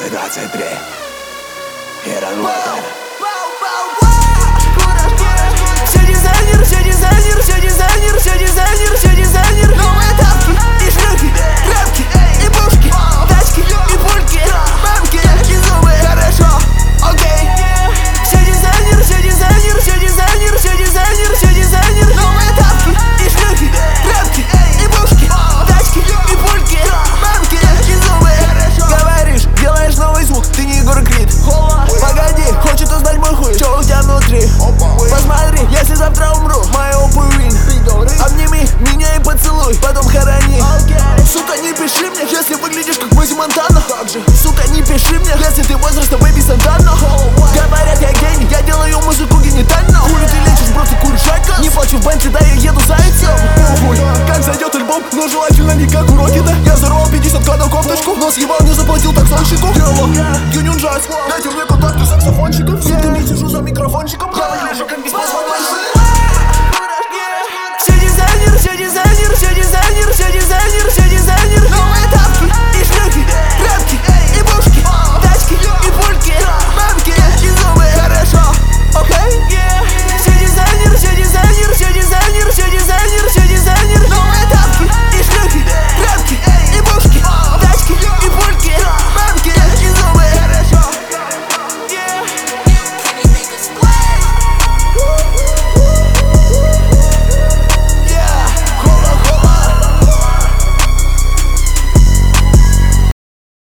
2023 Иран Уотер. Все дизайнер, все дизайнер, все дизайнер, все дизайнер, все дизайнер. Новые тапки и шлюхи, крабки и пушки, тачки и пульки, мамки и зубы. Хорошо, окей. Все дизайнер, все дизайнер, все дизайнер, все дизайнер, все дизайнер. Новые тапки и шлюхи, крабки и пушки, тачки и пульки, мамки и зубы. Говоришь, делаешь новый звук, ты не Егор Крид. Погоди, хочет узнать мой хуй, что у тебя внутри. Посмотри, если завтра умру, my open win. Обними меня и поцелуй, потом хорони. Сука, не пиши мне, если выглядишь как Мэзи Монтана. Сука, не пиши мне, если ты возраста Бэби Сантана. Говорят, я гений, я делаю музыку генитально. Хули ты лечишь, бро, ты куришь шайка. Не плачу в бенце, да я еду зайцем. Похуй, как зайдет альбом, но желательно не как у Рокета. Я взорвал 50 кадов кофточку, но съебал, не заплатил таксонщику. Юнин Джаз, дайте мне контакты саксофонщиков. Я не сижу за микрофончиком.